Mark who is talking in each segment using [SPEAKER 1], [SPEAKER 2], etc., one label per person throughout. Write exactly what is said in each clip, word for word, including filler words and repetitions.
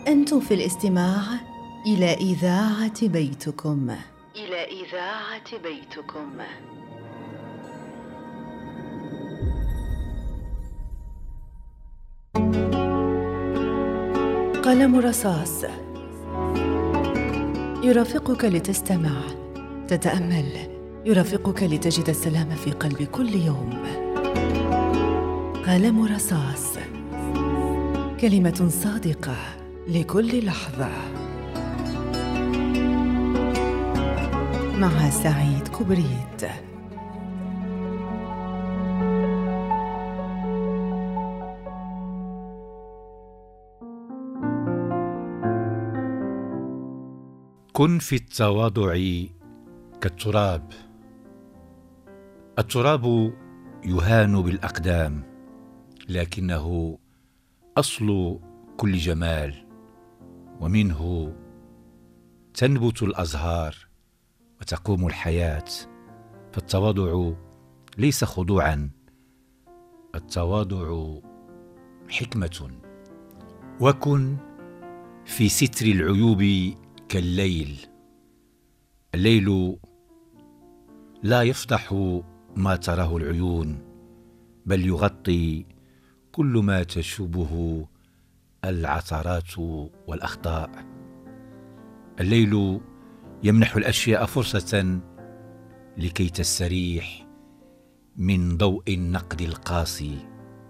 [SPEAKER 1] أنتم في الاستماع إلى إذاعة بيتكم. إلى إذاعة بيتكم. قلم رصاص يرافقك لتستمع، تتأمل، يرافقك لتجد السلام في قلب كل يوم. قلم رصاص، كلمة صادقة لكل لحظة. مع سعيد كبريت.
[SPEAKER 2] كن في التواضع كالتراب. التراب يهان بالأقدام، لكنه أصل كل جمال، ومنه تنبت الأزهار وتقوم الحياة. فالتواضع ليس خضوعا، التواضع حكمة. وكن في ستر العيوب كالليل. الليل لا يفضح ما تراه العيون، بل يغطي كل ما تشوبه العثرات والأخطاء. الليل يمنح الأشياء فرصة لكي تستريح من ضوء النقد القاسي.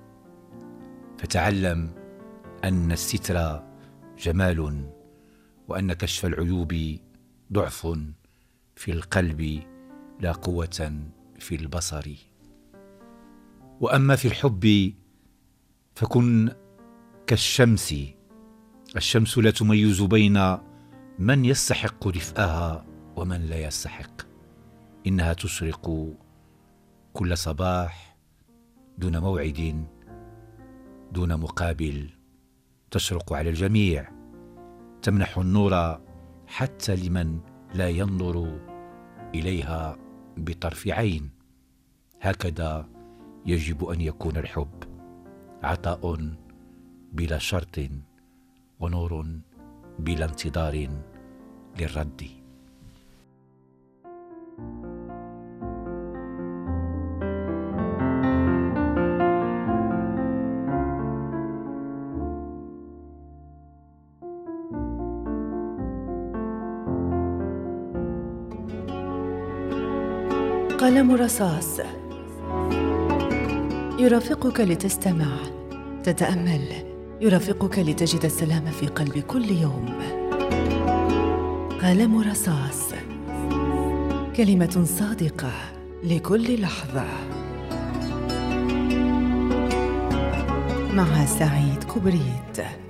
[SPEAKER 2] فتعلم أن الستر جمال، وأن كشف العيوب ضعف في القلب لا قوة في البصر. وأما في الحب فكن كالشمس. الشمس لا تميز بين من يستحق دفئها ومن لا يستحق. إنها تشرق كل صباح دون موعد، دون مقابل، تشرق على الجميع، تمنح النور حتى لمن لا ينظر إليها بطرف عين. هكذا يجب أن يكون الحب، عطاء بلا شرط، ونور بلا انتظار للرد.
[SPEAKER 1] قلم رصاص يرافقك لتستمع، تتأمل، يرافقك لتجد السلام في قلب كل يوم. قلم رصاص، كلمة صادقة لكل لحظة. مع سعيد كبريت.